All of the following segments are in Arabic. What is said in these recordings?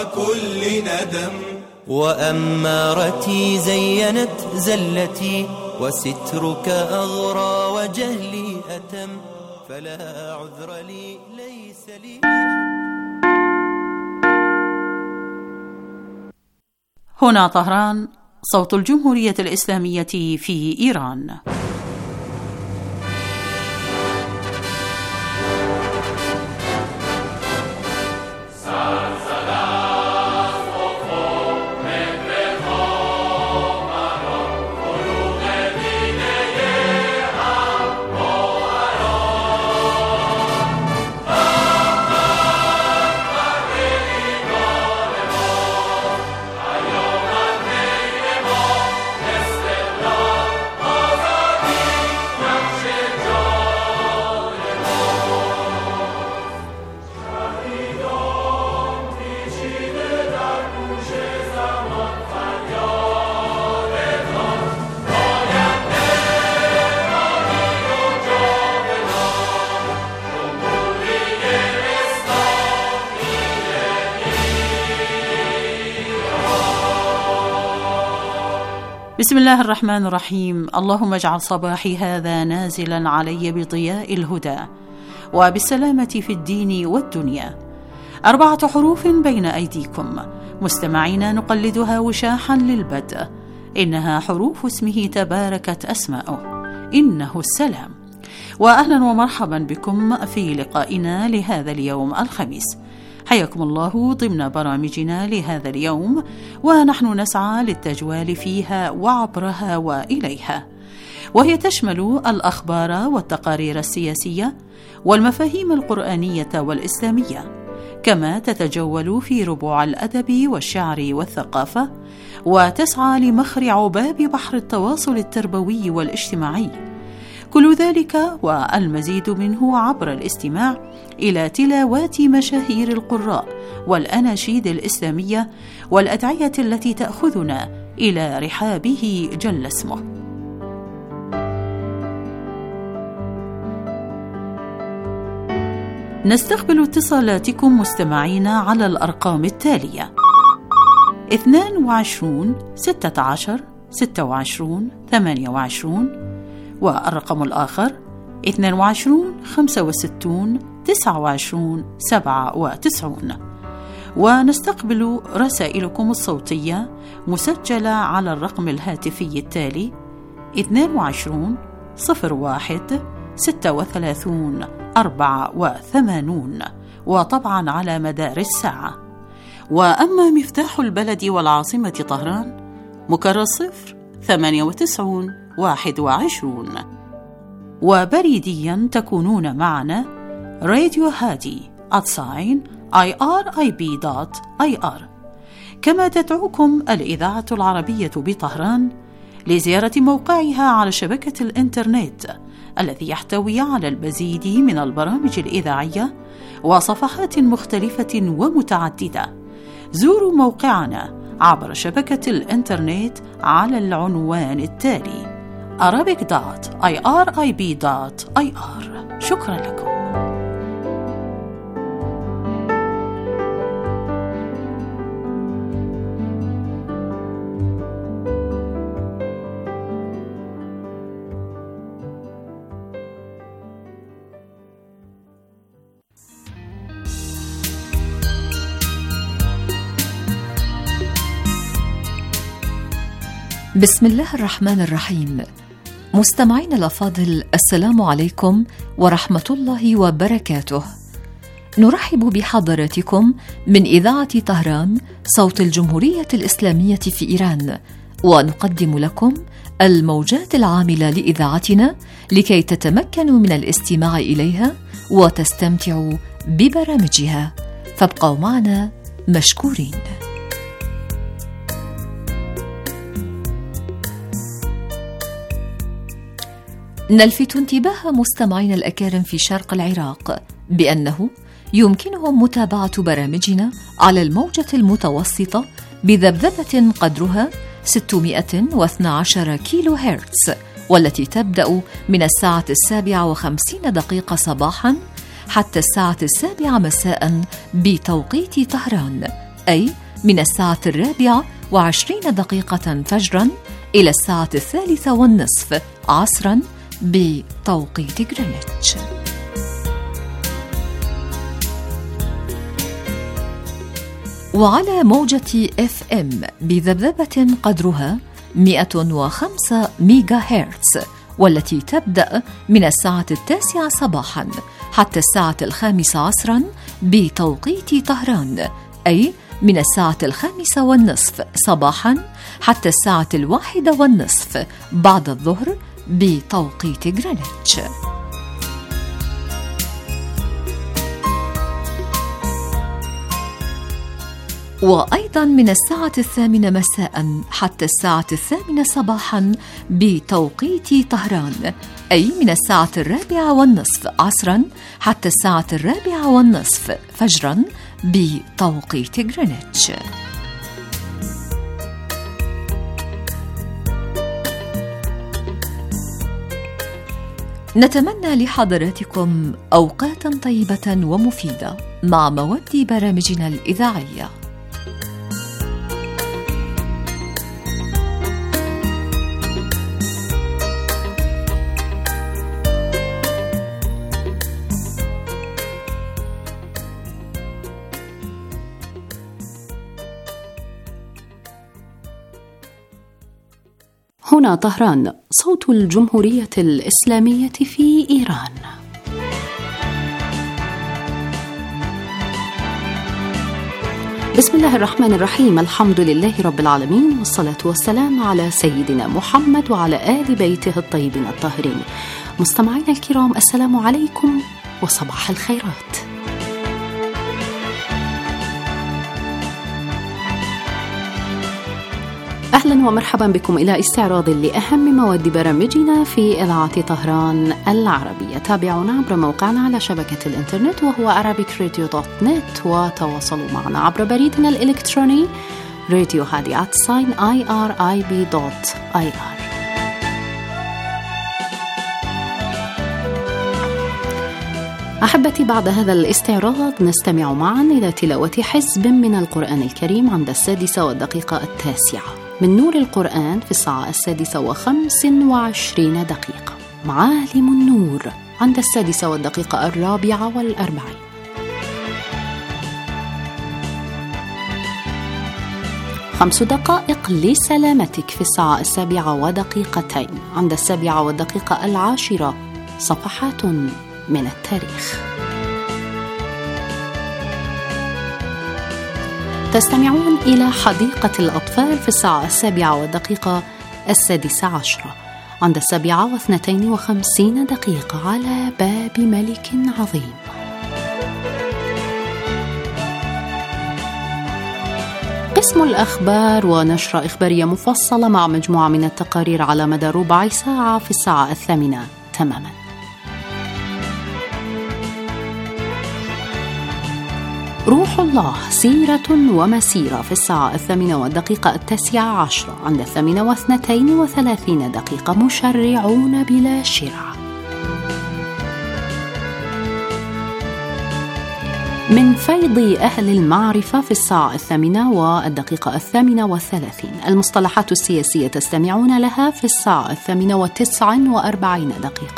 كل ندم. وأمارتي زينت زلتي، وسترك أغرى وجهلي أتم، فلا عذر لي ليس لي. هنا طهران، صوت الجمهورية الإسلامية في إيران. بسم الله الرحمن الرحيم. اللهم اجعل صباحي هذا نازلا علي بضياء الهدى وبالسلامة في الدين والدنيا. 4 حروف بين أيديكم مستمعين نقلدها وشاحا للبدء، إنها حروف اسمه تباركت أسماؤه، إنه السلام. وأهلا ومرحبا بكم في لقائنا لهذا اليوم الخميس. حياكم الله ضمن برامجنا لهذا اليوم، ونحن نسعى للتجوال فيها وعبرها وإليها، وهي تشمل الأخبار والتقارير السياسية والمفاهيم القرآنية والإسلامية، كما تتجول في ربوع الأدب والشعر والثقافة، وتسعى لمخرع باب بحر التواصل التربوي والاجتماعي. كل ذلك والمزيد منه عبر الاستماع إلى تلاوات مشاهير القراء والأناشيد الإسلامية والأدعية التي تأخذنا إلى رحابه جل اسمه. نستقبل اتصالاتكم مستمعينا على الأرقام التالية: 22 16 26 28، والرقم الآخر 22 65 29 97. ونستقبل رسائلكم الصوتية مسجلة على الرقم الهاتفي التالي 22 01 36 84، وطبعا على مدار الساعة. وأما مفتاح البلد والعاصمة طهران مكرر 098 21. وبريديا تكونون معنا راديو هادي @irib.ir. كما تدعوكم الإذاعة العربية بطهران لزيارة موقعها على شبكة الإنترنت الذي يحتوي على المزيد من البرامج الإذاعية وصفحات مختلفة ومتعددة. زوروا موقعنا عبر شبكة الإنترنت على العنوان التالي arabic.irib.ir. شكرا لكم. بسم الله الرحمن الرحيم. مستمعين الأفاضل، السلام عليكم ورحمة الله وبركاته. نرحب بحضراتكم من إذاعة طهران صوت الجمهورية الإسلامية في إيران، ونقدم لكم الموجات العاملة لإذاعتنا لكي تتمكنوا من الاستماع إليها وتستمتعوا ببرامجها، فابقوا معنا مشكورين. نلفت انتباه مستمعين الأكارم في شرق العراق بأنه يمكنهم متابعة برامجنا على الموجة المتوسطة بذبذبة قدرها 612 كيلو هرتز، والتي تبدأ من 7:57 صباحا حتى 7:07 مساء بتوقيت طهران، أي من 4:24 فجرا إلى 3:30 عصرا بتوقيت غرينتش. وعلى موجة FM بذبذبة قدرها 105 ميجا هرتز، والتي تبدأ من 9:00 صباحا حتى 5:00 عصرا بتوقيت طهران، أي من 5:30 صباحا حتى 1:01 بعد الظهر بتوقيت غرينتش. وأيضا من 8:00 مساء حتى 8:00 صباحا بتوقيت طهران، أي من 4:40 عصرا حتى 4:40 فجرا بتوقيت غرينتش. نتمنى لحضراتكم أوقاتا طيبة ومفيدة مع مواد برامجنا الإذاعية. هنا طهران، صوت الجمهورية الإسلامية في إيران. بسم الله الرحمن الرحيم، الحمد لله رب العالمين، والصلاة والسلام على سيدنا محمد وعلى آل بيته الطيبين الطاهرين. مستمعينا الكرام، السلام عليكم وصباح الخيرات. أهلا ومرحبا بكم إلى استعراض لأهم مواد برامجنا في إذاعة طهران العربية. تابعونا عبر موقعنا على شبكة الإنترنت وهو arabicradio.net، وتواصلوا معنا عبر بريدنا الإلكتروني radio@irib.ir. أحبتي، بعد هذا الاستعراض نستمع معا إلى تلاوة حزب من القرآن الكريم عند 6:09 من نور القرآن في 6:25 معالم النور عند 6:44. 5 دقائق لسلامتك في 7:02 عند 7:10 صفحات من التاريخ. تستمعون إلى حديقة الأطفال في 7:06 عند 7:52 على باب ملك عظيم. قسم الأخبار ونشرة إخبارية مفصلة مع مجموعة من التقارير على مدى ربع ساعة في 8:00 تماما. روح الله، سيرة ومسيرة في 8:09 عند 8:32 مشرعون بلا شرع. من فيض أهل المعرفة في 8:38 المصطلحات السياسية تستمعون لها في 8:49.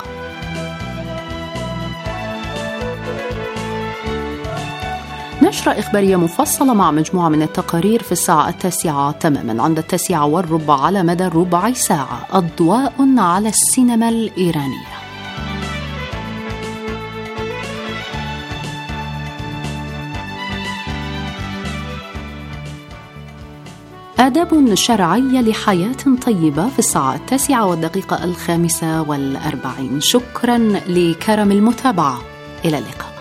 نشرة إخبارية مفصلة مع مجموعة من التقارير في 9:00 تماما عند 9:15 على مدى ربع ساعة. أضواء على السينما الإيرانية. آداب شرعية لحياة طيبة في 9:45. شكرا لكرم المتابعة، إلى اللقاء.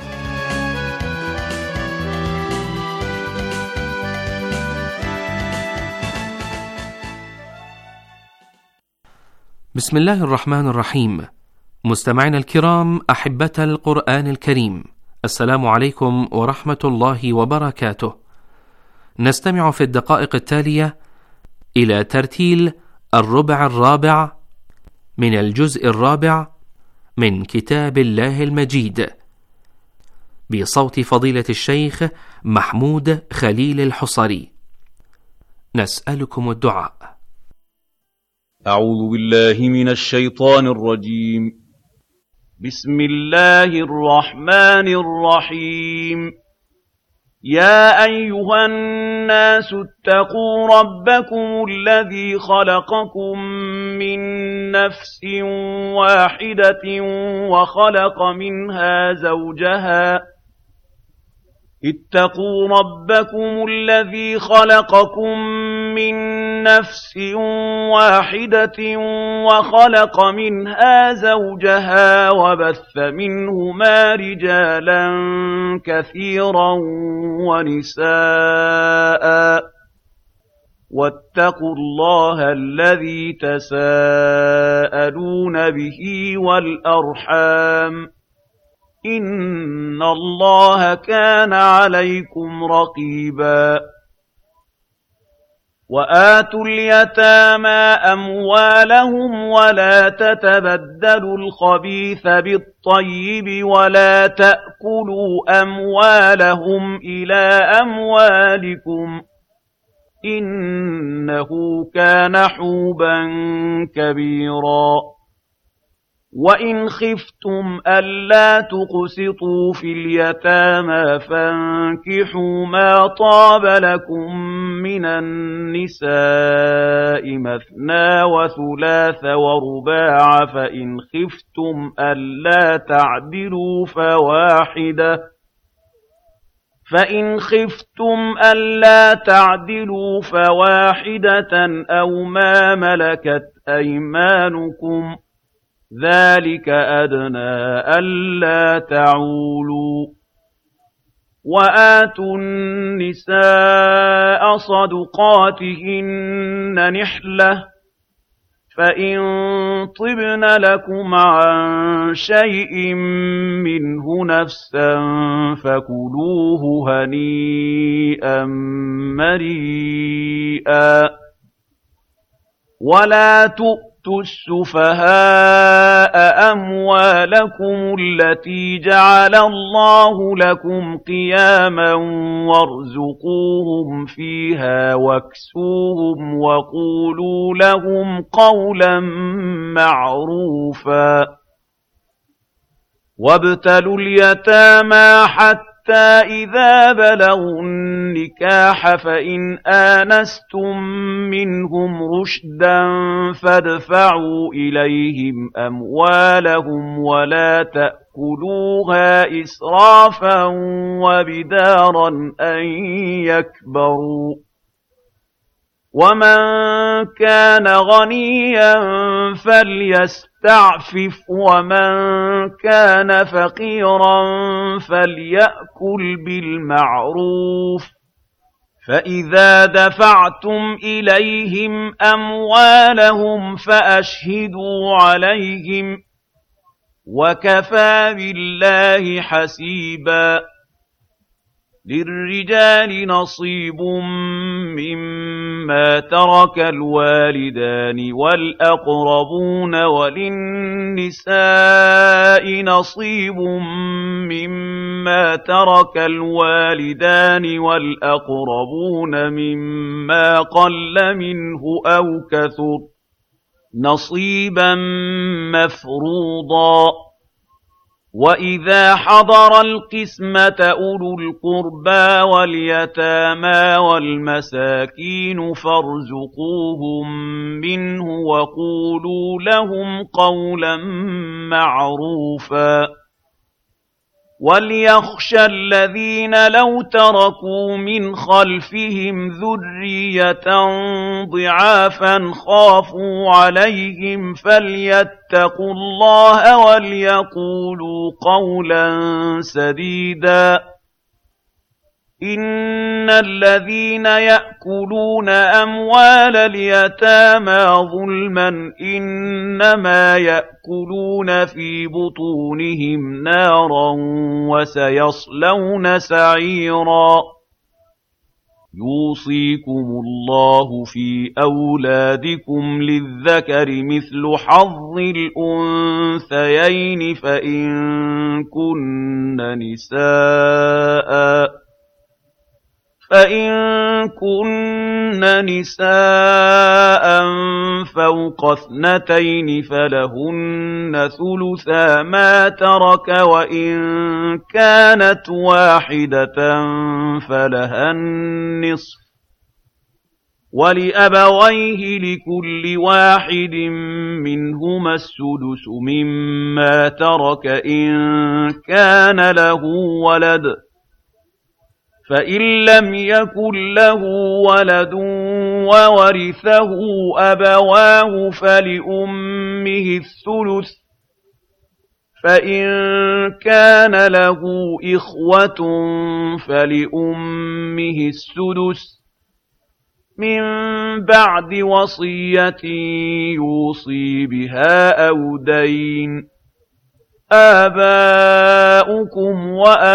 بسم الله الرحمن الرحيم. مستمعينا الكرام، أحبة القرآن الكريم، السلام عليكم ورحمة الله وبركاته. نستمع في الدقائق التالية إلى ترتيل الربع الرابع من الجزء الرابع من كتاب الله المجيد بصوت فضيلة الشيخ محمود خليل الحصري. نسألكم الدعاء. أعوذ بالله من الشيطان الرجيم. بسم الله الرحمن الرحيم. يا أيها الناس اتقوا ربكم الذي خلقكم من نفس واحدة وخلق منها زوجها اتقوا ربكم الذي خلقكم من نفس واحدة وخلق منها زوجها وبث منهما رجالا كثيرا ونساء واتقوا الله الذي تساءلون به والأرحام إن الله كان عليكم رقيبا. وآتوا اليتامى أموالهم ولا تتبدلوا الخبيث بالطيب ولا تأكلوا أموالهم إلى أموالكم إنه كان حوبا كبيرا. وإن خفتم ألا تقسطوا في اليتامى فانكحوا ما طاب لكم من النساء مثنى وثلاث ورباع فإن خفتم ألا تعدلوا فواحدة أو ما ملكت أيمانكم ذلك أدنى ألا تعولوا. وآتوا النساء صدقاتهن نحلة فإن طبن لكم عن شيء منه نفسا فكلوه هنيئا مريئا. ولا تؤتوا السفهاء أموالكم التي جعل الله لكم قياما وارزقوهم فيها واكسوهم وقولوا لهم قولا معروفا. وابتلوا اليتامى حتى إذا بلغوا النكاح فإن آنستم منهم رشدا فادفعوا إليهم أموالهم ولا تأكلوها إسرافا وبدارا أن يكبروا. ومن كان غنيا فليستعفف ومن كان فقيرا فليأكل بالمعروف. فإذا دفعتم إليهم أموالهم فأشهدوا عليهم وكفى بالله حسيبا. للرجال نصيب مما ترك الوالدان والأقربون وللنساء نصيب مما ترك الوالدان والأقربون مما قل منه أو كثر نصيبا مفروضا. وإذا حضر القسمة أولو القربى واليتامى والمساكين فارزقوهم منه وقولوا لهم قولا معروفا. وليخشى الذين لو تركوا من خلفهم ذرية ضعافا خافوا عليهم فليتقوا الله وليقولوا قولا سديدا. إن الذين يأكلون أموال اليتامى ظلما إنما يأكلون في بطونهم نارا وسيصلون سعيرا. يوصيكم الله في أولادكم للذكر مثل حظ الأنثيين فإن كن نساء فوق 2 فلهن ثلثا ما ترك وإن كانت واحدة فلها النصف ولأبويه لكل واحد منهما السدس مما ترك إن كان له ولد فإن لم يكن له ولد وورثه أبواه فلأمه الثلث فإن كان له إخوة فلأمه السدس من بعد وصية يوصي بها أو دين آباؤكم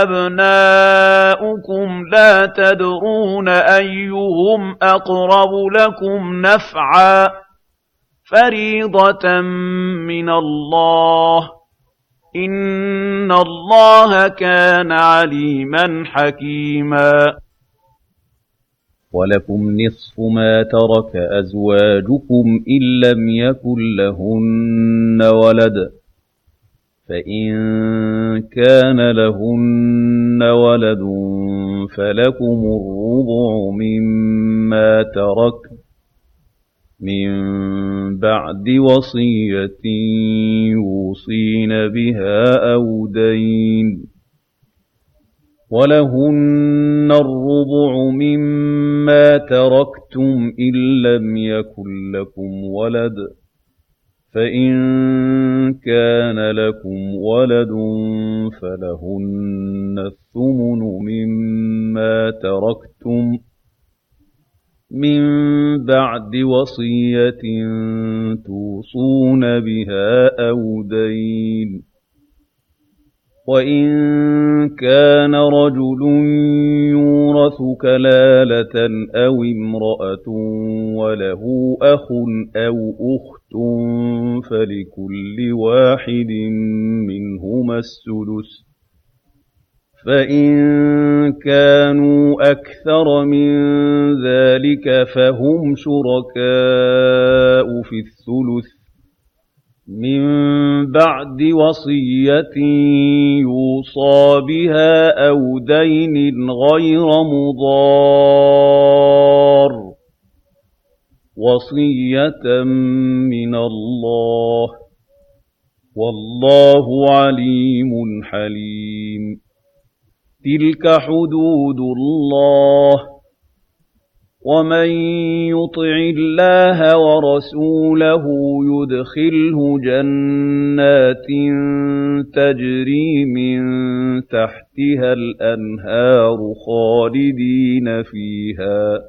وأبناؤكم لا تدرون أيهم أقرب لكم نفعا فريضة من الله إن الله كان عليما حكيما ولكم نصف ما ترك أزواجكم إن لم يكن لهن ولد فإن كان لهن ولد فلكم الربع مما ترك من بعد وصية يوصين بها أو دين ولهن الربع مما تركتم إن لم يكن لكم ولد فإن كان لكم ولد فلهن الثمن مما تركتم من بعد وصية توصون بها أو دين وإن كان رجل يورث كلالة أو امرأة وله أخ أو أخت فلكل واحد منهما السدس فإن كانوا أكثر من ذلك فهم شركاء في الثلث من بعد وصية يوصى بها أو دين غير مضار وصية من الله والله عليم حليم تلك حدود الله ومن يطع الله ورسوله يدخله جنات تجري من تحتها الأنهار خالدين فيها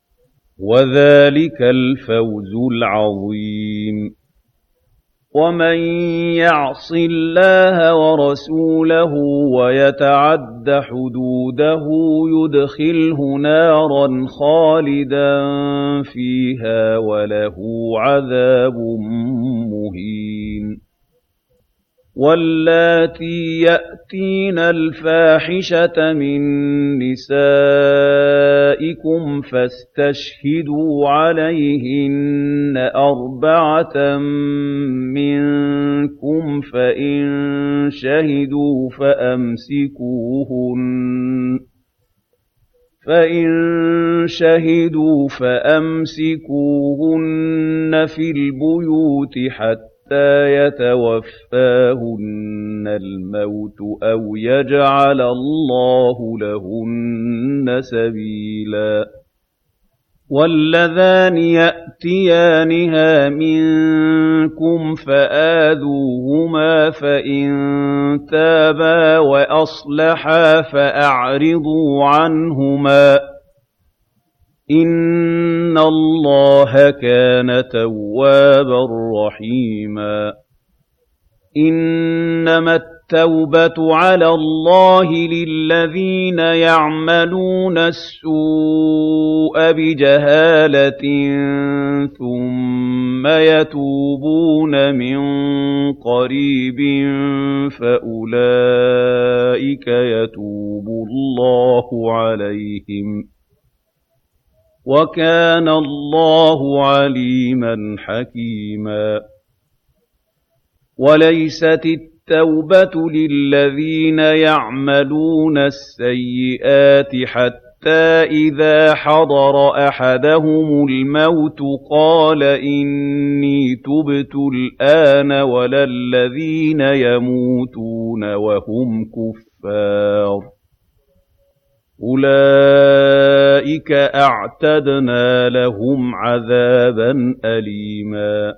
وذلك الفوز العظيم ومن يعص الله ورسوله ويتعد حدوده يدخله نارا خالدا فيها وله عذاب مهين واللاتي يأتين الفاحشة من نسائكم فاستشهدوا عليهن 4 منكم فإن شهدوا فأمسكوهن في البيوت حتى يتوفاهن الموت أو يجعل الله لهن سبيلا واللذان يأتيانها منكم فآذوهما فإن تابا وأصلحا فأعرضوا عنهما إن الله كان توابا رحيما إنما التوبة على الله للذين يعملون السوء بجهالة ثم يتوبون من قريب فأولئك يتوب الله عليهم وكان الله عليما حكيما. وليست التوبة للذين يعملون السيئات حتى إذا حضر أحدهم الموت قال إني تبت الآن ولا الذين يموتون وهم كفار أولئك أعتدنا لهم عذابا أليما.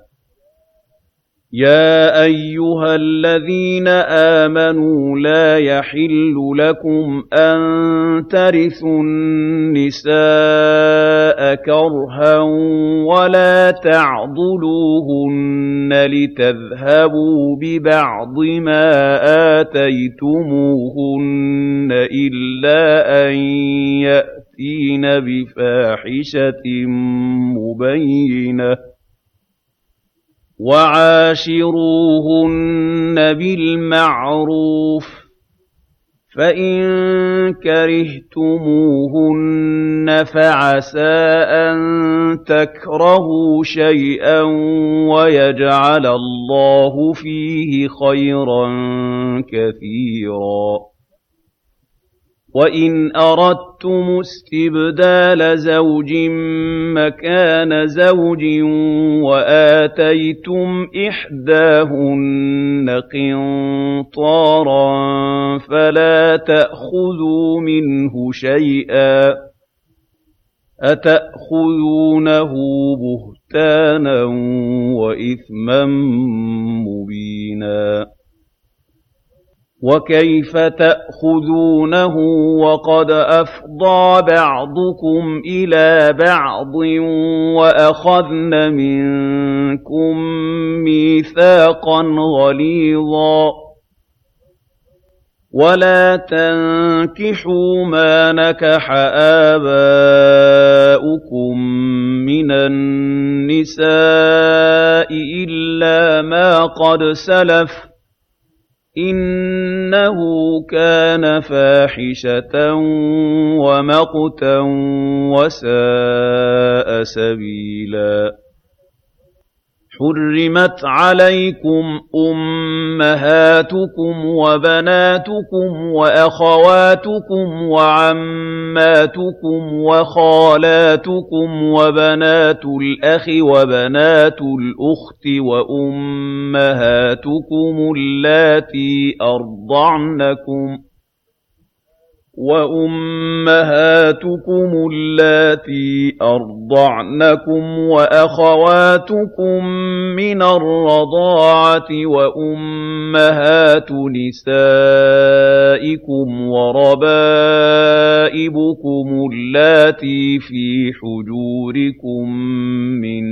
يا أيها الذين آمنوا لا يحل لكم أن ترثوا النساء كرها ولا تعضلوهن لتذهبوا ببعض ما آتيتموهن إلا أن يأتين بفاحشة مبينة وعاشروهن بالمعروف فإن كرهتموهن فعسى أن تكرهوا شيئا ويجعل الله فيه خيرا كثيرا. وإن أردتم استبدال زوج مكان زوج وآتيتم إحداهن قنطارا فلا تأخذوا منه شيئا أتأخذونه بهتانا وإثما مبينا. وكيف تأخذونه وقد أفضى بعضكم إلى بعض وأخذن منكم ميثاقا غليظا. ولا تنكحوا ما نكح آباؤكم من النساء إلا ما قد سلف إنه كان فاحشة ومقتا وساء سبيلا. حرمت عليكم أمهاتكم وبناتكم وأخواتكم وعماتكم وخالاتكم وبنات الأخ وبنات الأخت وأمهاتكم اللاتي أرضعنكم وأخواتكم من الرضاعة وأمهات نسائكم وربائبكم اللاتي في حجوركم من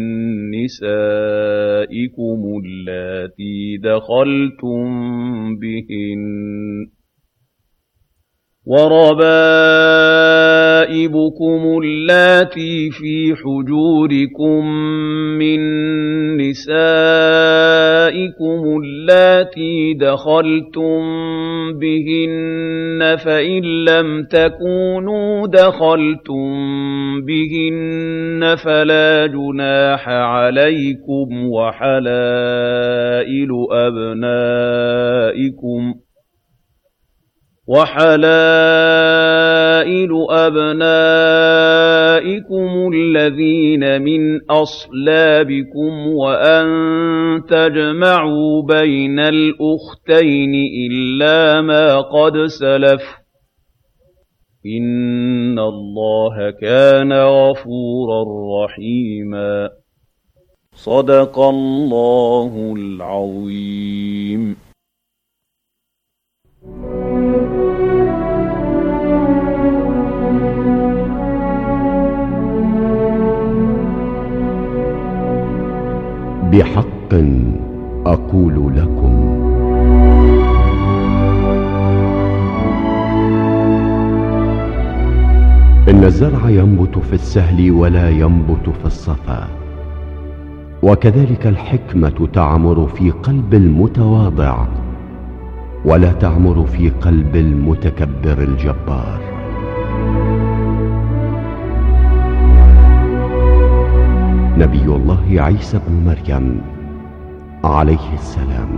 نسائكم اللاتي دخلتم بهن وربائبكم اللاتي في حجوركم من نسائكم اللاتي دخلتم بهن فإن لم تكونوا دخلتم بهن فلا جناح عليكم وحلائل أبنائكم الذين من أصلابكم وأن تجمعوا بين الأختين إلا ما قد سلف إن الله كان غفورا رحيما. صدق الله العظيم. بحق أقول لكم إن الزرع ينبت في السهل ولا ينبت في الصفا، وكذلك الحكمة تعمر في قلب المتواضع ولا تعمر في قلب المتكبر الجبار. نبي الله عيسى بن مريم عليه السلام.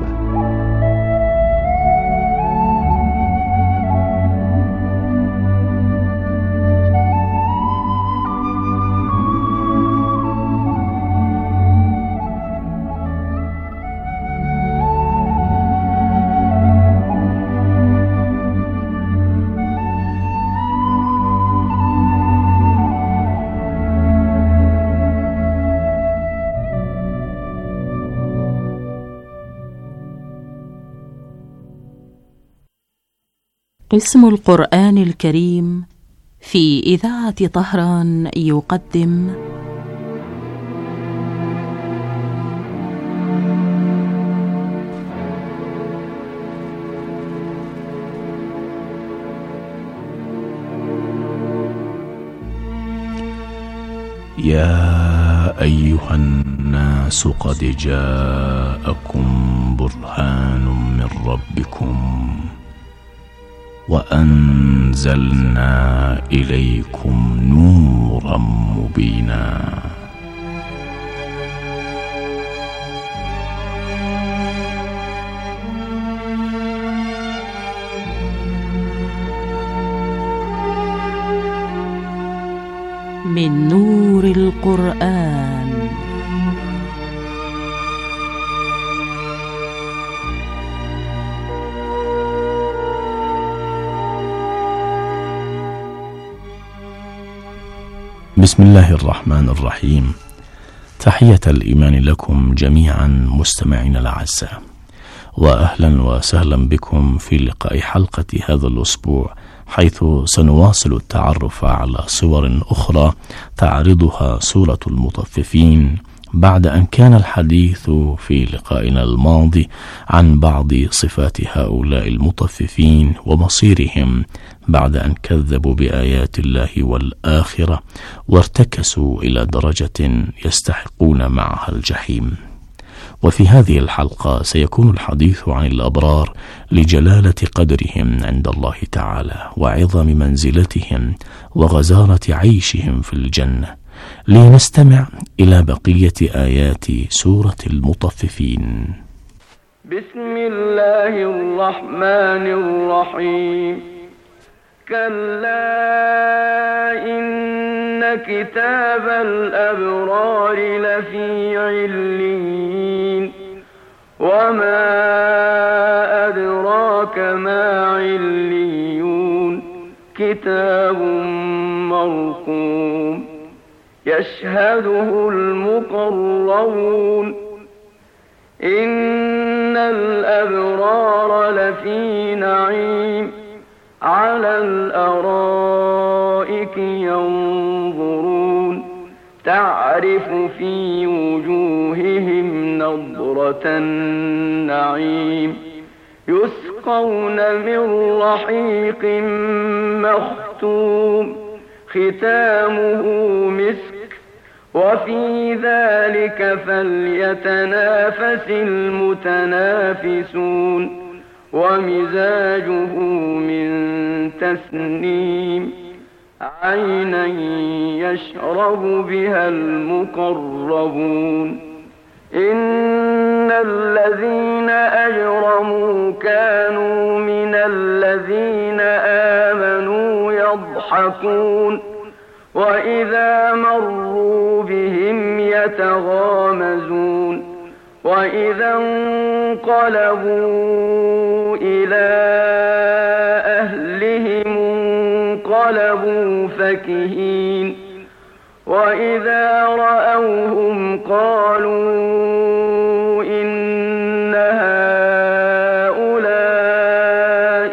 قسم القرآن الكريم في إذاعة طهران يقدم يا أيها الناس قد جاءكم برهان من ربكم وأنزلنا إليكم نورا مبينا. من نور القرآن. بسم الله الرحمن الرحيم. تحية الإيمان لكم جميعا مستمعين الأعزاء، وأهلا وسهلا بكم في لقاء حلقة هذا الأسبوع، حيث سنواصل التعرف على صور أخرى تعرضها سورة المطففين، بعد أن كان الحديث في لقائنا الماضي عن بعض صفات هؤلاء المطففين ومصيرهم بعد أن كذبوا بآيات الله والآخرة وارتكسوا إلى درجة يستحقون معها الجحيم. وفي هذه الحلقة سيكون الحديث عن الأبرار لجلالة قدرهم عند الله تعالى وعظم منزلتهم وغزارة عيشهم في الجنة. لنستمع إلى بقية آيات سورة المطففين. بسم الله الرحمن الرحيم. كلا إن كتاب الأبرار لفي عليين، وما أدراك ما عليون، كتاب مرقوم يشهده المقربون، إن الأبرار لفي نعيم، على الأرائك ينظرون، تعرف في وجوههم نضرة النعيم، يسقون من رحيق مختوم، ختامه مسك، وفي ذلك فليتنافس المتنافسون، ومزاجه من تسنيم، عينا يشرب بها المقربون، إن الذين أجرموا كانوا من الذين آمنوا يضحكون، وإذا مروا بهم يتغامزون، وإذا انقلبوا إلى أهلهم انقلبوا فكهين، وإذا رأوهم قالوا إن هؤلاء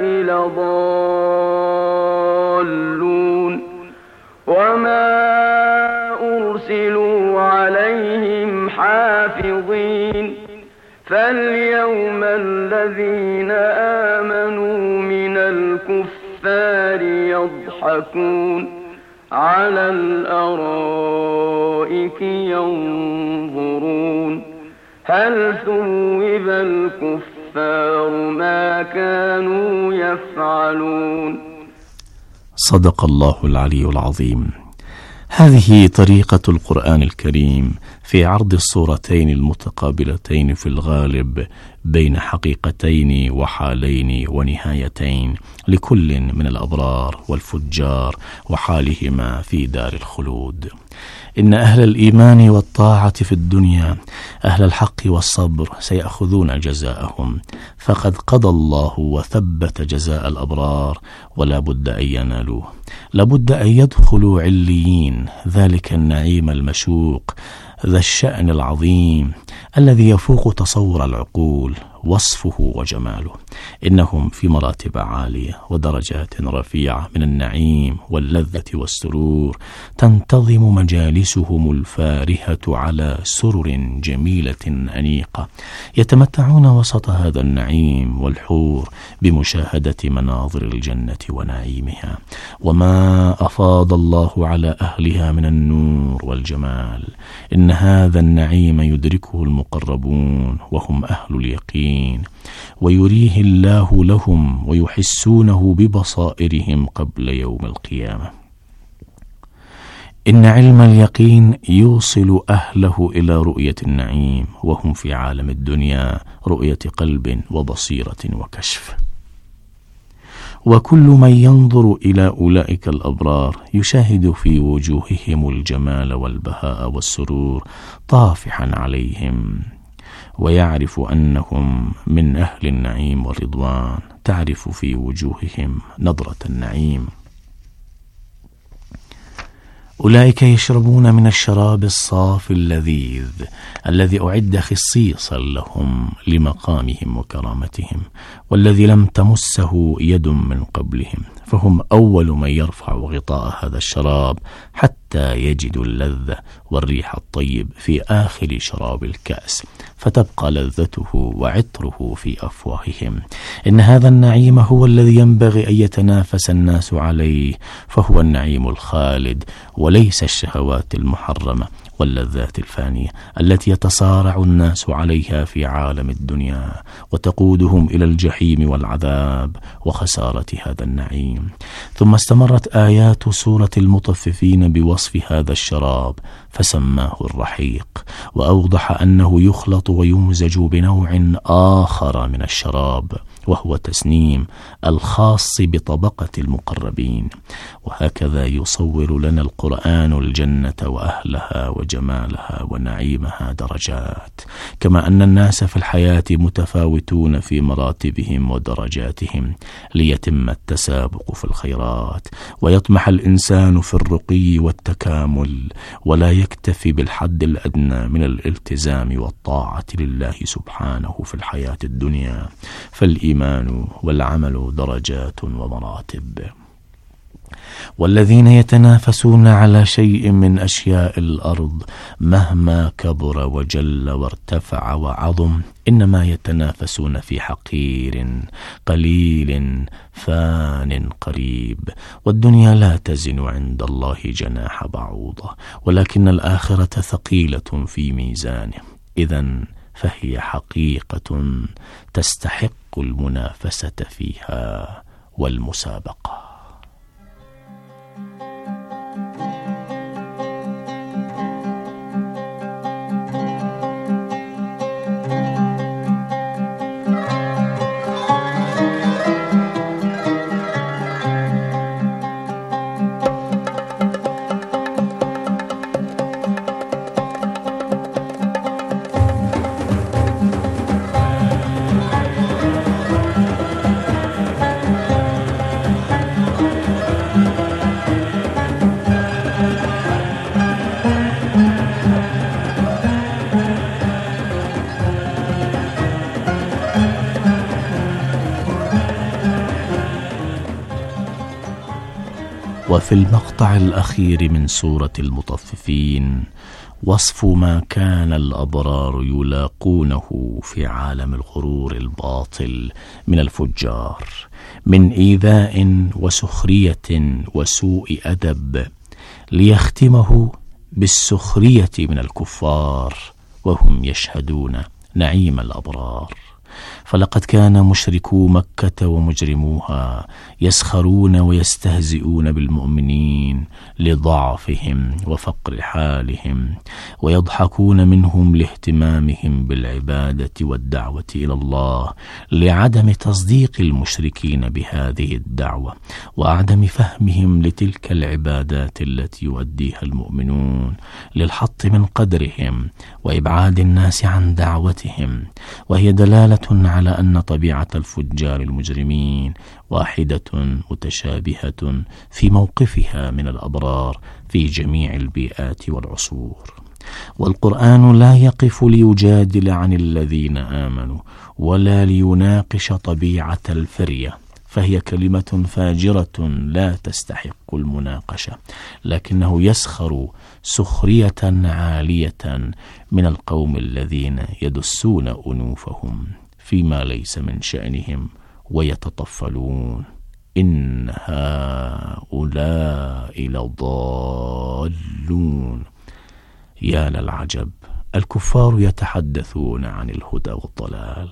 لضالون، وما أرسلوا عليهم حافظين، فاليوم الذين آمنوا من الكفار يضحكون، على الأرائك ينظرون هل ثوب الكفار ما كانوا يفعلون. صدق الله العلي العظيم. هذه طريقة القرآن الكريم في عرض الصورتين المتقابلتين في الغالب بين حقيقتين وحالين ونهايتين لكل من الأبرار والفجار وحالهما في دار الخلود. إن أهل الإيمان والطاعة في الدنيا أهل الحق والصبر سيأخذون جزاءهم، فقد قضى الله وثبت جزاء الأبرار ولا بد أن ينالوه، لابد أن يدخلوا عليين، ذلك النعيم المشوق ذا الشأن العظيم الذي يفوق تصور العقول وصفه وجماله. إنهم في مراتب عالية ودرجات رفيعة من النعيم واللذة والسرور، تنتظم مجالسهم الفارهة على سرر جميلة أنيقة، يتمتعون وسط هذا النعيم والحور بمشاهدة مناظر الجنة ونعيمها وما أفاض الله على أهلها من النور والجمال. إن هذا النعيم يدركه المقربون وهم أهل اليقين، ويريه الله لهم ويحسونه ببصائرهم قبل يوم القيامة. إن علم اليقين يوصل أهله إلى رؤية النعيم وهم في عالم الدنيا رؤية قلب وبصيرة وكشف. وكل من ينظر إلى أولئك الأبرار يشاهد في وجوههم الجمال والبهاء والسرور طافحا عليهم، ويعرف أنهم من أهل النعيم والرضوان، تعرف في وجوههم نظرة النعيم. أولئك يشربون من الشراب الصافي اللذيذ الذي أعد خصيصا لهم لمقامهم وكرامتهم، والذي لم تمسه يد من قبلهم، فهم أول من يرفع غطاء هذا الشراب حتى يجدوا اللذة والريح الطيب في آخر شراب الكأس، فتبقى لذته وعطره في أفواههم. إن هذا النعيم هو الذي ينبغي أن يتنافس الناس عليه، فهو النعيم الخالد وليس الشهوات المحرمة واللذات الفانية التي يتصارع الناس عليها في عالم الدنيا وتقودهم إلى الجحيم والعذاب وخسارة هذا النعيم. ثم استمرت آيات سورة المطففين بوصف هذا الشراب فسماه الرحيق، وأوضح أنه يخلط ويمزج بنوع آخر من الشراب وهو تسنيم الخاص بطبقة المقربين. وهكذا يصور لنا القرآن الجنة وأهلها وجمالها ونعيمها درجات، كما أن الناس في الحياة متفاوتون في مراتبهم ودرجاتهم ليتم التسابق في الخيرات، ويطمح الإنسان في الرقي والتكامل، ولا يكتفي بالحد الأدنى من الالتزام والطاعة لله سبحانه في الحياة الدنيا. فالإيمان والعمل درجات ومراتب، والذين يتنافسون على شيء من أشياء الأرض مهما كبر وجل وارتفع وعظم إنما يتنافسون في حقير قليل فان قريب، والدنيا لا تزن عند الله جناح بعوضة، ولكن الآخرة ثقيلة في ميزانه. إذن فهي حقيقة تستحق المنافسة فيها والمسابقة. وفي المقطع الأخير من سورة المطففين وصف ما كان الأبرار يلاقونه في عالم الغرور الباطل من الفجار من إيذاء وسخرية وسوء أدب، ليختمه بالسخرية من الكفار وهم يشهدون نعيم الأبرار. فلقد كان مشركو مكة ومجرموها يسخرون ويستهزئون بالمؤمنين لضعفهم وفقر حالهم، ويضحكون منهم لاهتمامهم بالعبادة والدعوة إلى الله، لعدم تصديق المشركين بهذه الدعوة وعدم فهمهم لتلك العبادات التي يؤديها المؤمنون، للحط من قدرهم وإبعاد الناس عن دعوتهم. وهي دلالة على أن طبيعة الفجار المجرمين واحدة متشابهة في موقفها من الأبرار في جميع البيئات والعصور. والقرآن لا يقف ليجادل عن الذين آمنوا ولا ليناقش طبيعة الفرية، فهي كلمة فاجرة لا تستحق المناقشة، لكنه يسخر سخرية عالية من القوم الذين يدسون أنوفهم فيما ليس من شأنهم ويتطفلون. إن هؤلاء لضالون. يا للعجب، الكفار يتحدثون عن الهدى والضلال.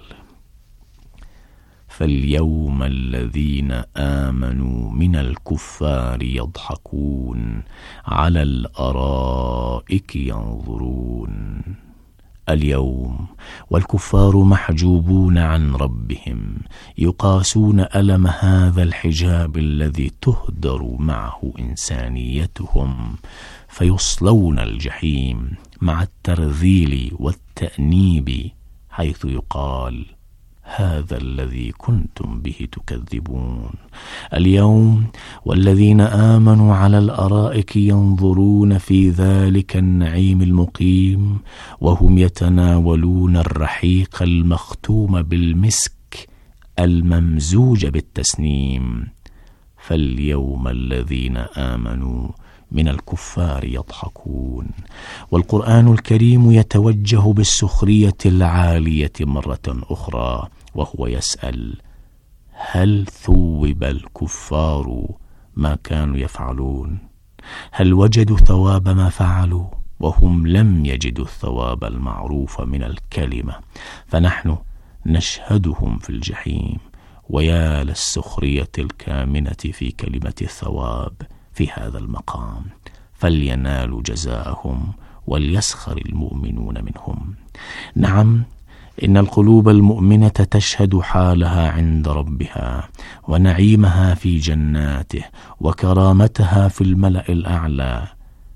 فاليوم الذين آمنوا من الكفار يضحكون على الأرائك ينظرون. اليوم والكفار محجوبون عن ربهم، يقاسون ألم هذا الحجاب الذي تهدر معه إنسانيتهم، فيصلون الجحيم مع الترذيل والتأنيب، حيث يقال: هذا الذي كنتم به تكذبون. اليوم والذين آمنوا على الأرائك ينظرون في ذلك النعيم المقيم، وهم يتناولون الرحيق المختوم بالمسك الممزوج بالتسنيم. فاليوم الذين آمنوا من الكفار يضحكون. والقرآن الكريم يتوجه بالسخرية العالية مرة أخرى، وهو يسأل: هل ثوب الكفار ما كانوا يفعلون؟ هل وجدوا ثواب ما فعلوا؟ وهم لم يجدوا الثواب المعروف من الكلمة، فنحن نشهدهم في الجحيم. ويا للسخرية الكامنة في كلمة الثواب في هذا المقام، فلينالوا جزاءهم وليسخر المؤمنون منهم. نعم، إن القلوب المؤمنة تشهد حالها عند ربها، ونعيمها في جناته، وكرامتها في الملأ الأعلى،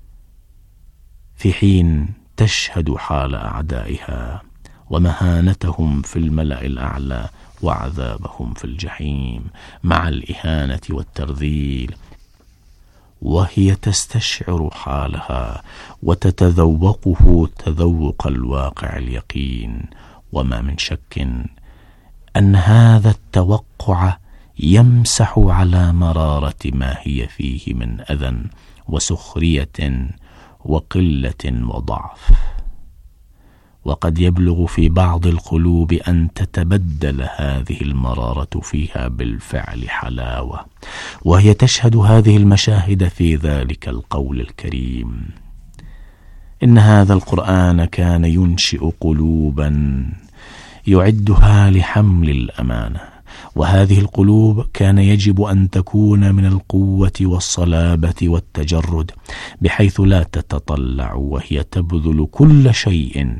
في حين تشهد حال أعدائها ومهانتهم في الملأ الأعلى وعذابهم في الجحيم مع الإهانة والترذيل. وهي تستشعر حالها وتتذوقه تذوق الواقع اليقين. وما من شك أن هذا التوقع يمسح على مرارة ما هي فيه من أذى وسخرية وقلة وضعف. وقد يبلغ في بعض القلوب أن تتبدل هذه المرارة فيها بالفعل حلاوة، وهي تشهد هذه المشاهد في ذلك القول الكريم: إن هذا القرآن كان ينشئ قلوبا يعدها لحمل الأمانة، وهذه القلوب كان يجب أن تكون من القوة والصلابة والتجرد، بحيث لا تتطلع وهي تبذل كل شيء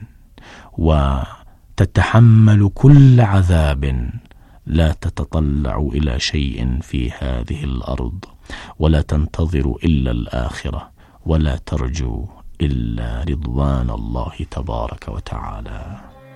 وتتحمل كل عذاب، لا تتطلع إلى شيء في هذه الأرض، ولا تنتظر إلا الآخرة، ولا ترجو إلا رضوان الله تبارك وتعالى.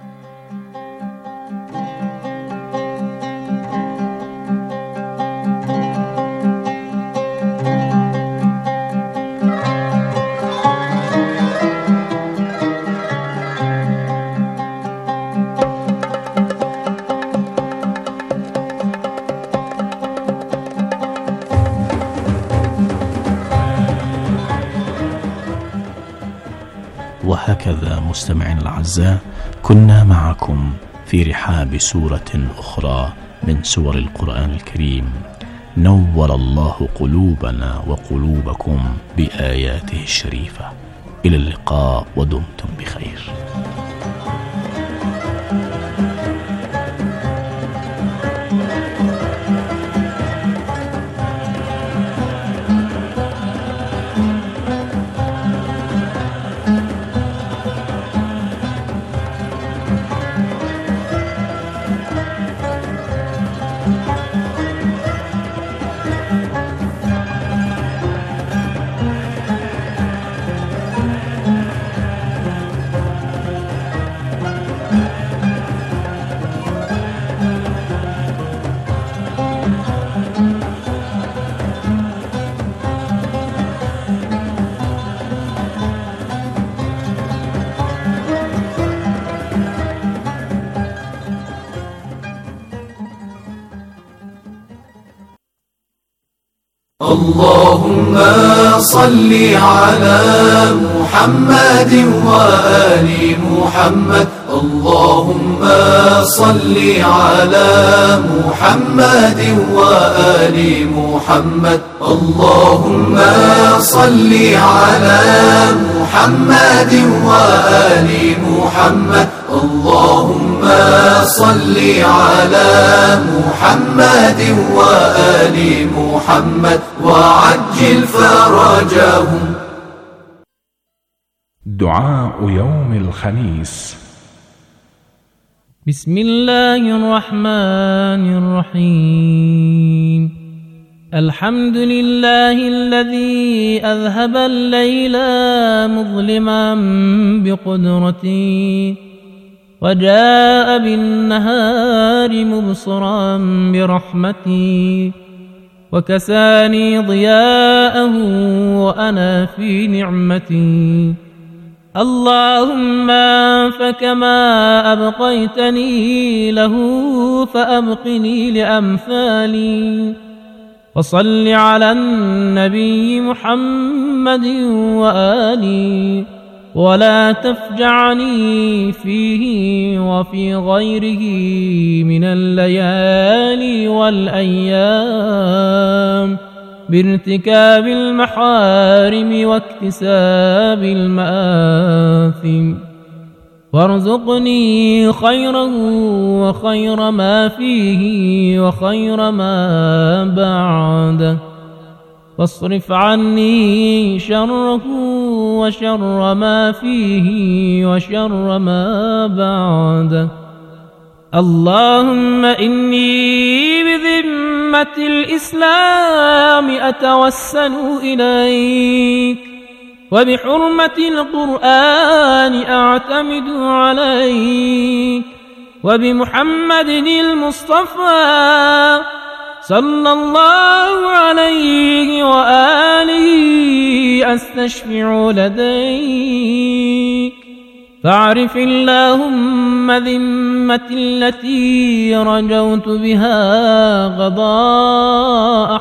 وهكذا مستمعين الأعزاء، كنا معكم في رحاب سورة أخرى من سور القرآن الكريم، نور الله قلوبنا وقلوبكم بآياته الشريفة. إلى اللقاء ودمتم بخير. اللهم صل على محمد وآل محمد. اللهم صل على محمد وآل محمد. اللهم صل على محمد وآل محمد. اللهم صل على محمد وآل محمد وعجل فرجهم. دعاء يوم الخميس. بسم الله الرحمن الرحيم. الحمد لله الذي أذهب الليل مظلما بقدرته وجاء بالنهار مبصرا برحمته وكساني ضياءه وأنا في نعمتي. اللهم فكما أبقيتني له فأبقني لأمثالي. وصل على النبي محمد وآله ولا تفجعني فيه وفي غيره من الليالي والأيام بارتكاب المحارم واكتساب المآثم. وارزقني خيره وخير ما فيه وخير ما بعده. واصرف عني شره وشر ما فيه وشر ما بعده. اللهم إني بذمة الإسلام أتوسل إليك وبحرمة القرآن أعتمد عليك وبمحمد المصطفى صلى الله عليه وآله أستشفع لديك. فاعرف اللهم ذمتي التي رجوت بها قضاء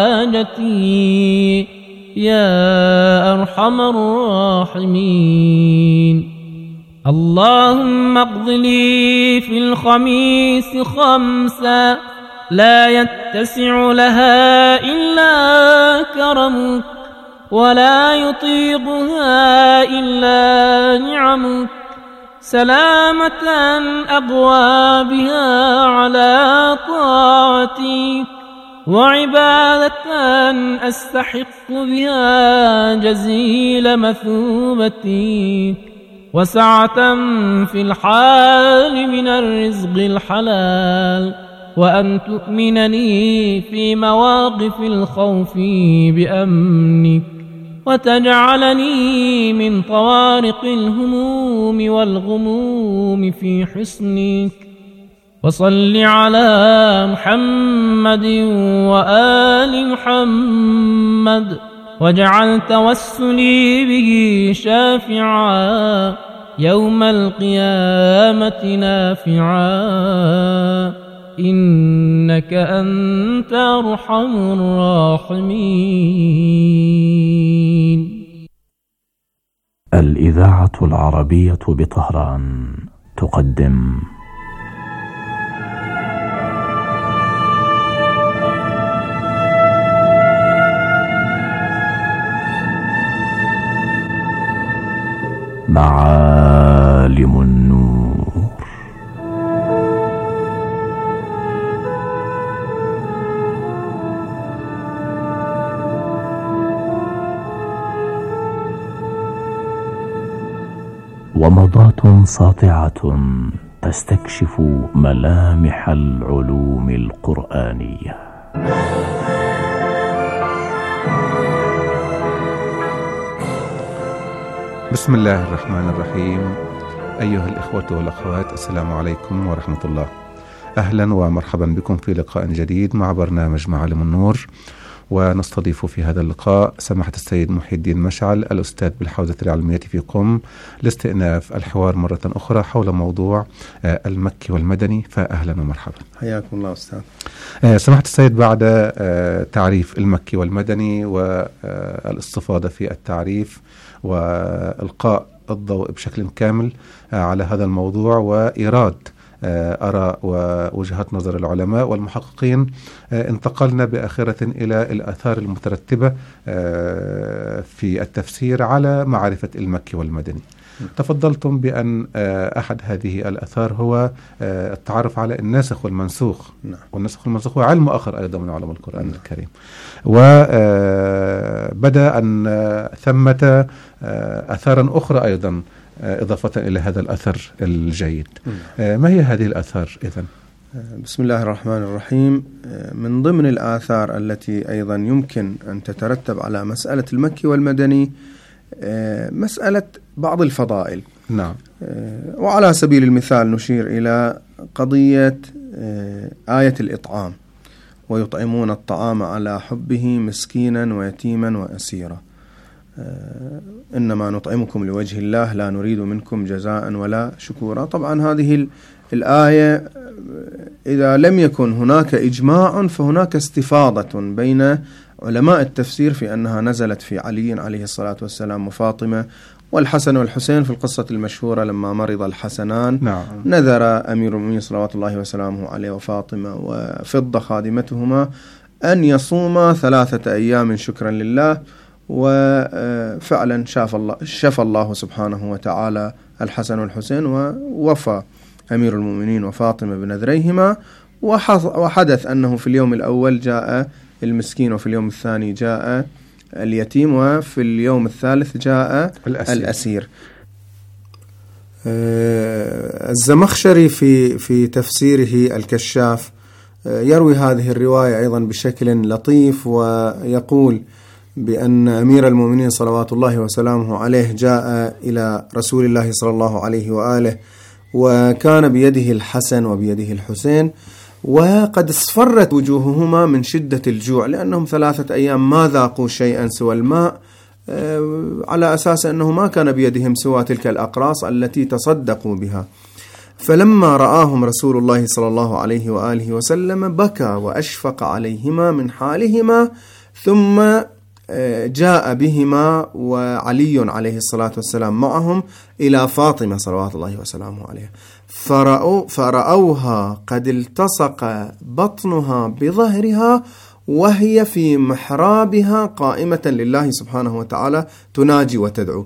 حاجتي يا أرحم الراحمين. اللهم اقض لي في الخميس خمسا لا يتسع لها إلا كرمك ولا يطيقها إلا نعمك. سلامة أقوى بها على طاعتك وعبادة أستحق بها جزيل مثوبتك وسعة في الحال من الرزق الحلال. وأن تؤمنني في مواقف الخوف بأمنك وتجعلني من طوارق الهموم والغموم في حصنك. وصل على محمد وآل محمد واجعل توسلي به شافعا يوم القيامة نافعا. إنك أنت أرحم الراحمين. الإذاعة العربية بطهران تقدم معالم النور. ومضات ساطعة تستكشف ملامح العلوم القرآنية. بسم الله الرحمن الرحيم. أيها الإخوة والأخوات، السلام عليكم ورحمة الله. أهلا ومرحبا بكم في لقاء جديد مع برنامج معالم النور. ونستضيف في هذا اللقاء سماحة السيد محي الدين مشعل، الأستاذ بالحوزة العلمية في قم، لاستئناف الحوار مرة أخرى حول موضوع المكي والمدني. فأهلا ومرحبا. حياكم الله أستاذ. سماحة السيد، بعد تعريف المكي والمدني والاستفاضة في التعريف وإلقاء الضوء بشكل كامل على هذا الموضوع وإيراد آراء ووجهات نظر العلماء والمحققين، انتقلنا بآخرة إلى الآثار المترتبة في التفسير على معرفة المكي والمدني. تفضلتم بأن أحد هذه الآثار هو التعرف على الناسخ والمنسوخ. والناسخ والمنسوخ هو علم آخر أيضا من علم القرآن الكريم. وبدأ أن ثمة آثارا أخرى أيضا إضافة إلى هذا الأثر الجيد. ما هي هذه الآثار إذن؟ بسم الله الرحمن الرحيم. من ضمن الآثار التي أيضا يمكن أن تترتب على مسألة المكي والمدني مسألة بعض الفضائل. نعم. وعلى سبيل المثال نشير إلى قضية آية الإطعام: ويطعمون الطعام على حبه مسكينا ويتيما وأسيرا إنما نطعمكم لوجه الله لا نريد منكم جزاء ولا شكورا. طبعا هذه الآية إذا لم يكن هناك إجماع فهناك استفاضة بين علماء التفسير في أنها نزلت في علي عليه الصلاة والسلام وفاطمة والحسن والحسين في القصة المشهورة لما مرض الحسنان. نعم. نذر أمير المؤمنين صلوات الله وسلامه عليه وفاطمة وفضة خادمتهما أن يصوما 3 أيام شكرا لله، وفعلا شفى الله سبحانه وتعالى الحسن والحسين، ووفى أمير المؤمنين وفاطمة بنذريهما. وحدث أنه في اليوم الأول جاء المسكين، وفي اليوم الثاني جاء اليتيم، وفي اليوم الثالث جاء الأسير. الزمخشري في تفسيره الكشاف يروي هذه الرواية أيضا بشكل لطيف، ويقول بأن أمير المؤمنين صلوات الله وسلامه عليه جاء إلى رسول الله صلى الله عليه وآله، وكان بيده الحسن وبيده الحسين، وقد اصفرت وجوههما من شدة الجوع لأنهم 3 أيام ما ذاقوا شيئا سوى الماء، على أساس أنه ما كان بيدهم سوى تلك الأقراص التي تصدقوا بها. فلما رآهم رسول الله صلى الله عليه وآله وسلم بكى وأشفق عليهما من حالهما، ثم جاء بهما وعلي عليه الصلاة والسلام معهم إلى فاطمة صلوات الله وسلامه عليها، فرأوها قد التصق بطنها بظهرها وهي في محرابها قائمة لله سبحانه وتعالى تناجي وتدعو.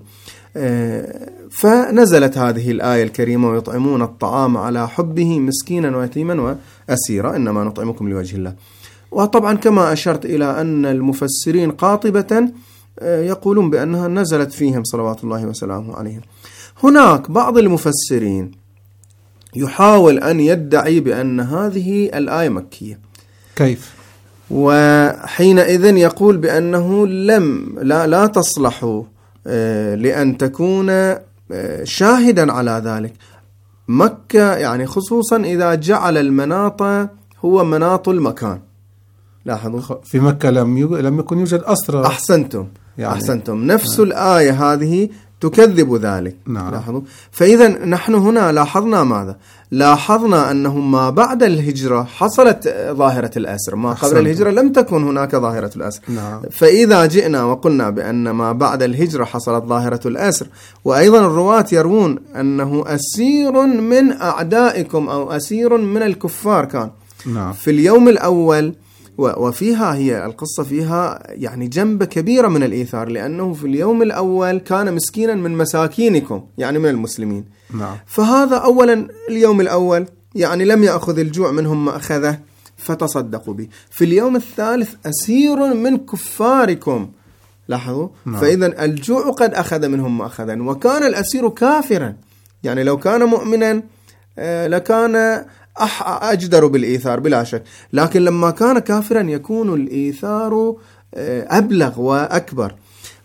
فنزلت هذه الآية الكريمة: ويطعمون الطعام على حبه مسكينا ويتيما وأسيرا إنما نطعمكم لوجه الله. وطبعا كما أشرت إلى أن المفسرين قاطبة يقولون بأنها نزلت فيهم صلوات الله وسلامه عليهم. هناك بعض المفسرين يحاول أن يدعي بأن هذه الآية مكية. كيف؟ وحينئذ يقول بأنه لا تصلح لأن تكون شاهدا على ذلك. مكة يعني خصوصا إذا جعل المناط هو مناط المكان. لاحظوا في مكة لم يكن يوجد أسرى. أحسنتم نفس الآية هذه تكذب ذلك. نعم. لاحظوا. فإذا نحن هنا لاحظنا ماذا؟ لاحظنا أنه ما بعد الهجرة حصلت ظاهرة الأسر، ما قبل الهجرة لم تكن هناك ظاهرة الأسر. نعم. فإذا جئنا وقلنا بأن ما بعد الهجرة حصلت ظاهرة الأسر، وأيضا الرواة يروون أنه أسير من أعدائكم أو أسير من الكفار كان. نعم. في اليوم الأول وفيها هي القصة فيها يعني جنبة كبيرة من الإيثار، لأنه في اليوم الأول كان مسكينا من مساكينكم يعني من المسلمين. نعم. فهذا أولا اليوم الأول يعني لم يأخذ الجوع منهم ما أخذه فتصدقوا به. في اليوم الثالث أسير من كفاركم، لاحظوا. نعم. فإذا الجوع قد أخذ منهم ما أخذا، وكان الأسير كافرا، يعني لو كان مؤمنا لكان أجدر بالإيثار بلا شك، لكن لما كان كافرا يكون الإيثار أبلغ وأكبر.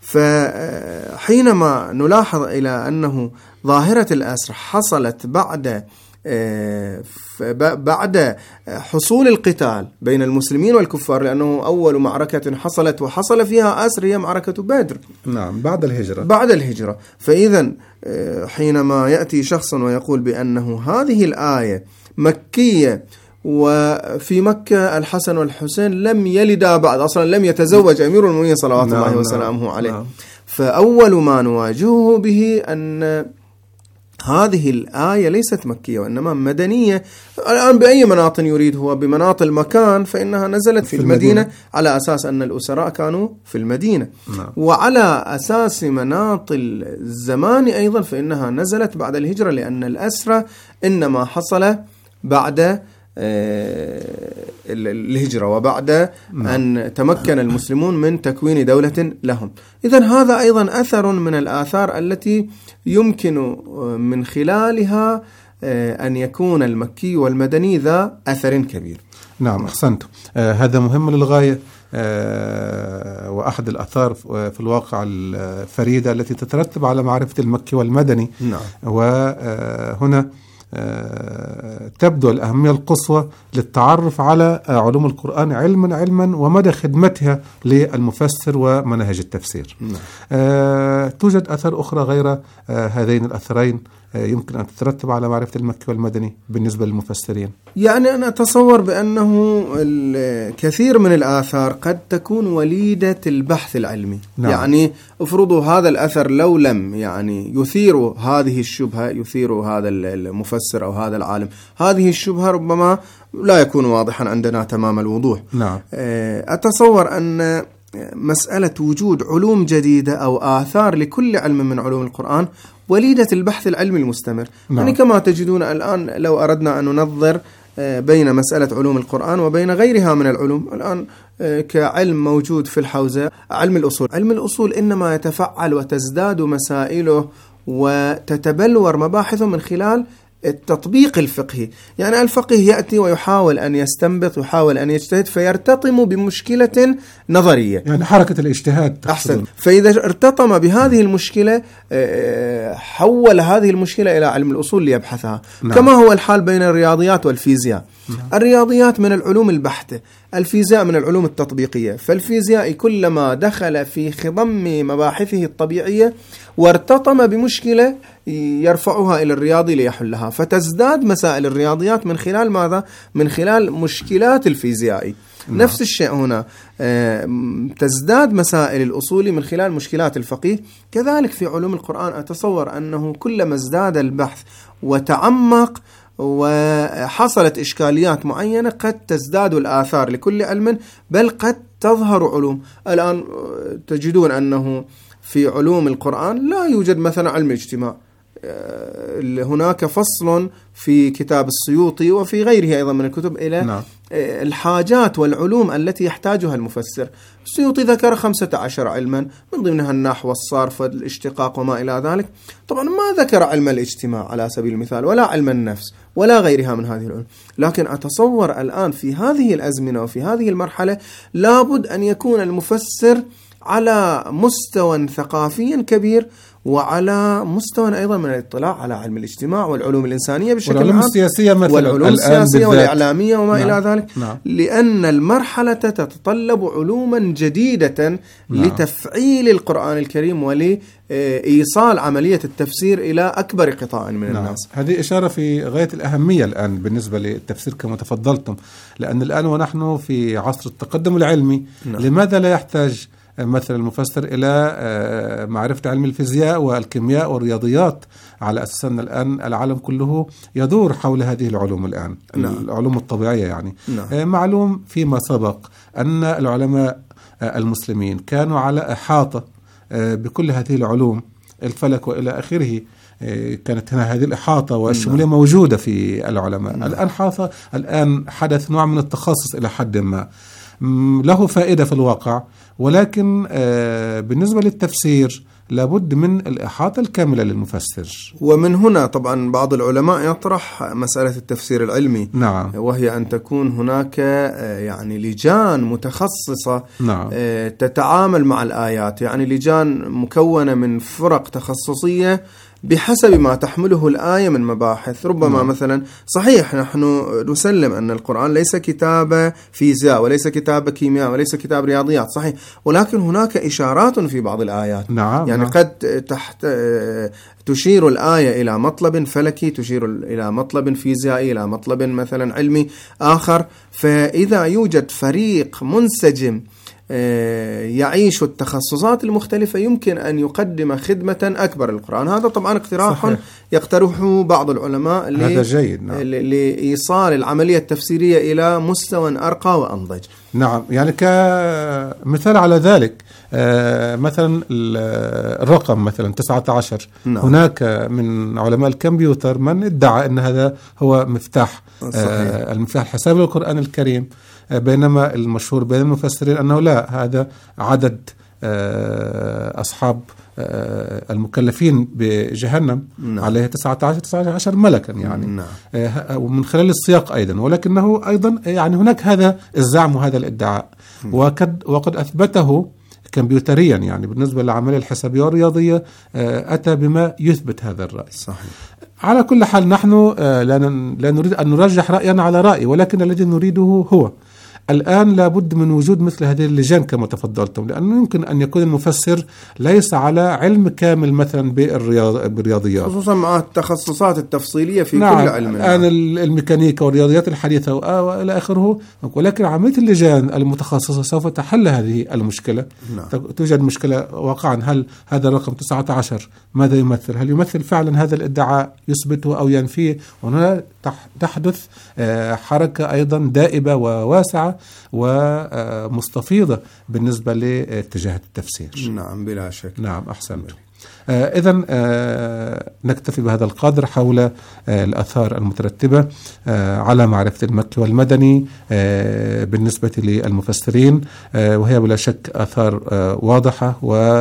فحينما نلاحظ إلى أنه ظاهرة الأسر حصلت بعد حصول القتال بين المسلمين والكفار، لأنه أول معركة حصلت وحصل فيها أسر هي معركة بدر. نعم، بعد الهجرة. فإذا حينما يأتي شخص ويقول بأنه هذه الآية مكية وفي مكة الحسن والحسين لم يلدا بعد، أصلا لم يتزوج أمير المؤمنين صلوات الله وسلامه عليه. فأول ما نواجهه به أن هذه الآية ليست مكية وإنما مدنية. الآن بأي مناط يريد هو؟ بمناط المكان، فإنها نزلت في المدينة على أساس أن الأسراء كانوا في المدينة. وعلى أساس مناط الزمان أيضا فإنها نزلت بعد الهجرة، لأن الأسرة إنما حصل بعد الهجرة وبعد أن تمكن المسلمون من تكوين دولة لهم. إذن هذا أيضا أثر من الآثار التي يمكن من خلالها أن يكون المكي والمدني ذا أثر كبير. نعم، أحسنت. هذا مهم للغاية، وأحد الآثار في الواقع الفريدة التي تترتب على معرفة المكي والمدني. نعم. وهنا تبدو الأهمية القصوى للتعرف على علوم القرآن علما ومدى خدمتها للمفسر ومناهج التفسير. توجد أثر أخرى غير هذين الأثرين يمكن أن تترتب على معرفة المكي والمدني بالنسبة للمفسرين؟ يعني أنا أتصور بأنه الكثير من الآثار قد تكون وليدة البحث العلمي. نعم. يعني افرضوا هذا الأثر لو لم يعني يثير هذه الشبهة، يثير هذا المفسر أو هذا العالم هذه الشبهة، ربما لا يكون واضحا عندنا تمام الوضوح. نعم. أتصور أن مسألة وجود علوم جديدة أو آثار لكل علم من علوم القرآن وليدة البحث العلمي المستمر. نعم. يعني كما تجدون الآن لو أردنا أن ننظر بين مسألة علوم القرآن وبين غيرها من العلوم، الآن كعلم موجود في الحوزة علم الأصول. علم الأصول إنما يتفعل وتزداد مسائله وتتبلور مباحثه من خلال التطبيق الفقهي. يعني الفقيه يأتي ويحاول أن يستنبط، يحاول أن يجتهد فيرتطم بمشكلة نظرية، يعني حركة الاجتهاد. أحسن. فإذا ارتطم بهذه المشكلة حول هذه المشكلة إلى علم الأصول ليبحثها. نعم. كما هو الحال بين الرياضيات والفيزياء. نعم. الرياضيات من العلوم البحتة، الفيزياء من العلوم التطبيقية. فالفيزياء كلما دخل في خضم مباحثه الطبيعية وارتطم بمشكلة يرفعها إلى الرياضي ليحلها، فتزداد مسائل الرياضيات من خلال ماذا؟ من خلال مشكلات الفيزيائي. نعم. نفس الشيء هنا، تزداد مسائل الأصول من خلال مشكلات الفقيه. كذلك في علوم القرآن أتصور أنه كلما ازداد البحث وتعمق وحصلت إشكاليات معينة قد تزداد الآثار لكل علم، بل قد تظهر علوم. الآن تجدون أنه في علوم القرآن لا يوجد مثلا علم الاجتماع. هناك فصل في كتاب السيوطي وفي غيره أيضا من الكتب إلى نعم. الحاجات والعلوم التي يحتاجها المفسر. السيوطي ذكر 15 علما، من ضمنها النحو والصرف والاشتقاق وما إلى ذلك. طبعا ما ذكر علم الاجتماع على سبيل المثال، ولا علم النفس، ولا غيرها من هذه العلوم. لكن أتصور الآن في هذه الأزمنة وفي هذه المرحلة لابد أن يكون المفسر على مستوى ثقافي كبير، وعلى مستوى أيضا من الاطلاع على علم الاجتماع والعلوم الإنسانية بشكل عام، والعلوم السياسية والإعلامية وما نعم. إلى ذلك. نعم. لأن المرحلة تتطلب علوما جديدة نعم. لتفعيل القرآن الكريم ولإيصال عملية التفسير إلى أكبر قطاع من نعم. الناس. هذه إشارة في غاية الأهمية الآن بالنسبة للتفسير كما تفضلتم، لأن الآن ونحن في عصر التقدم العلمي. نعم. لماذا لا يحتاج مثل المفسر إلى معرفة علم الفيزياء والكيمياء والرياضيات، على أساس أن الآن العالم كله يدور حول هذه العلوم الآن. نعم. العلوم الطبيعية يعني. نعم. معلوم فيما سبق أن العلماء المسلمين كانوا على إحاطة بكل هذه العلوم، الفلك وإلى آخره. كانت هنا هذه الإحاطة والشمولية موجودة في العلماء. الآن حدث نوع من التخصص إلى حد ما له فائدة في الواقع، ولكن بالنسبة للتفسير لابد من الإحاطة الكاملة للمفسر. ومن هنا طبعا بعض العلماء يطرح مسألة التفسير العلمي. نعم. وهي أن تكون هناك يعني لجان متخصصة. نعم. تتعامل مع الآيات، يعني لجان مكونة من فرق تخصصية بحسب ما تحمله الآية من مباحث. ربما مثلا صحيح نحن نسلم أن القرآن ليس كتاب فيزياء وليس كتاب كيمياء وليس كتاب رياضيات، صحيح، ولكن هناك إشارات في بعض الآيات. نعم. يعني قد تشير الآية إلى مطلب فلكي، تشير إلى مطلب فيزيائي، إلى مطلب مثلا علمي آخر. فإذا يوجد فريق منسجم يعيش التخصصات المختلفة يمكن أن يقدم خدمة أكبر للقرآن. هذا طبعا اقتراح يقترحه بعض العلماء. هذا جيد. نعم. لإيصال العملية التفسيرية إلى مستوى أرقى وأنضج. نعم. يعني كمثال على ذلك مثلا الرقم مثلا 19. نعم. هناك من علماء الكمبيوتر من ادعى أن هذا هو مفتاح المفتاح الحسابي للقرآن الكريم، بينما المشهور بين المفسرين أنه لا، هذا عدد أصحاب المكلفين بجهنم. نعم. عليه 19 ملكا يعني. نعم. ومن خلال السياق أيضا، ولكنه أيضا يعني هناك هذا الزعم وهذا الادعاء. وقد أثبته كمبيوتريا، يعني بالنسبة للعملية الحسابية والرياضية أتى بما يثبت هذا الرأي. صحيح. على كل حال نحن لا نريد أن نرجح رأينا على رأي، ولكن الذي نريده هو الآن لابد من وجود مثل هذه اللجان كما تفضلتم، لأنه يمكن أن يكون المفسر ليس على علم كامل مثلا بالرياضيات، خصوصا مع التخصصات التفصيلية في نعم. كل علم. الآن الميكانيكا والرياضيات الحديثة وإلى آخره، ولكن عملية اللجان المتخصصة سوف تحل هذه المشكلة. نعم. توجد مشكلة واقعا، هل هذا الرقم 19 ماذا يمثل؟ هل يمثل فعلا هذا الادعاء يثبته أو ينفيه؟ وهنا تحدث حركة أيضا دائبة وواسعة ومستفيضة بالنسبة لاتجاهات التفسير. نعم بلا شك. نعم أحسنت. إذن نكتفي بهذا القدر حول الآثار المترتبة على معرفة المكي والمدني بالنسبة للمفسرين، وهي بلا شك آثار واضحة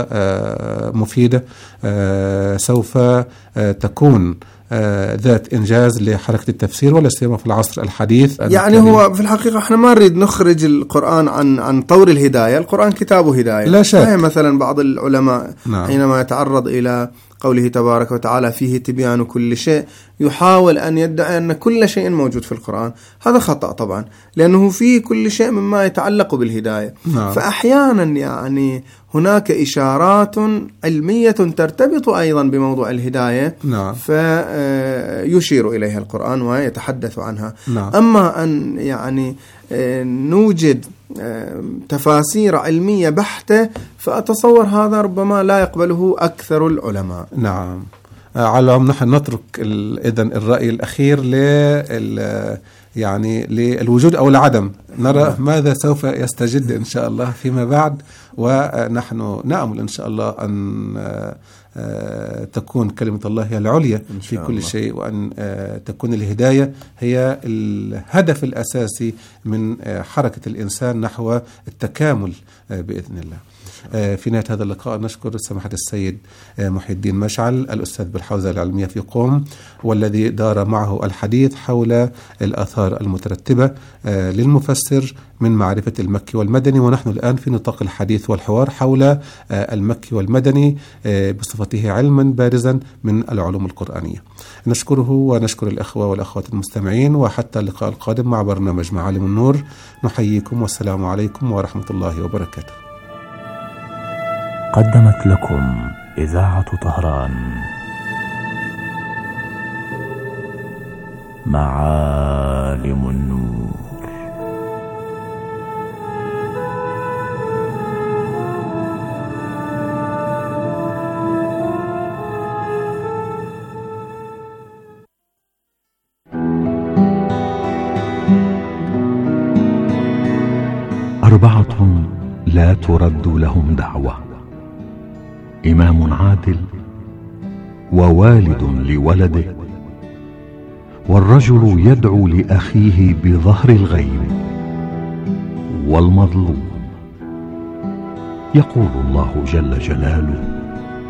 ومفيدة سوف تكون ذات إنجاز لحركة التفسير ولا سيما في العصر الحديث. يعني هو في الحقيقة احنا ما نريد نخرج القرآن عن طور الهداية. القرآن كتابه هداية لا شك. مثلا بعض العلماء نعم. حينما يتعرض إلى قوله تبارك وتعالى فيه تبيان كل شيء يحاول أن يدعي أن كل شيء موجود في القرآن. هذا خطأ طبعا، لأنه فيه كل شيء مما يتعلق بالهداية. نعم. فأحيانا يعني هناك إشارات علمية ترتبط أيضا بموضوع الهداية. نعم. فيشير إليها القرآن ويتحدث عنها. نعم. أما أن يعني نوجد تفاسير علمية بحتة فأتصور هذا ربما لا يقبله أكثر العلماء. نعم. على العموم نحن نترك إذن الرأي الأخير يعني للوجود أو العدم، نرى ماذا سوف يستجد إن شاء الله فيما بعد، ونحن نأمل إن شاء الله أن تكون كلمة الله هي العليا في كل الله. شيء، وأن تكون الهداية هي الهدف الأساسي من حركة الإنسان نحو التكامل بإذن الله. في نهاية هذا اللقاء نشكر سماحة السيد محي الدين مشعل الأستاذ بالحوزة العلمية في قم، والذي دار معه الحديث حول الآثار المترتبة للمفسر من معرفة المكي والمدني، ونحن الآن في نطاق الحديث والحوار حول المكي والمدني بصفته علما بارزا من العلوم القرآنية. نشكره ونشكر الأخوة والأخوات المستمعين، وحتى اللقاء القادم مع برنامج معالم النور نحييكم والسلام عليكم ورحمة الله وبركاته. قدمت لكم إذاعة طهران معالم النور. 4 لا ترد لهم دعوة: إمام عادل، ووالد لولده، والرجل يدعو لأخيه بظهر الغيب، والمظلوم. يقول الله جل جلاله: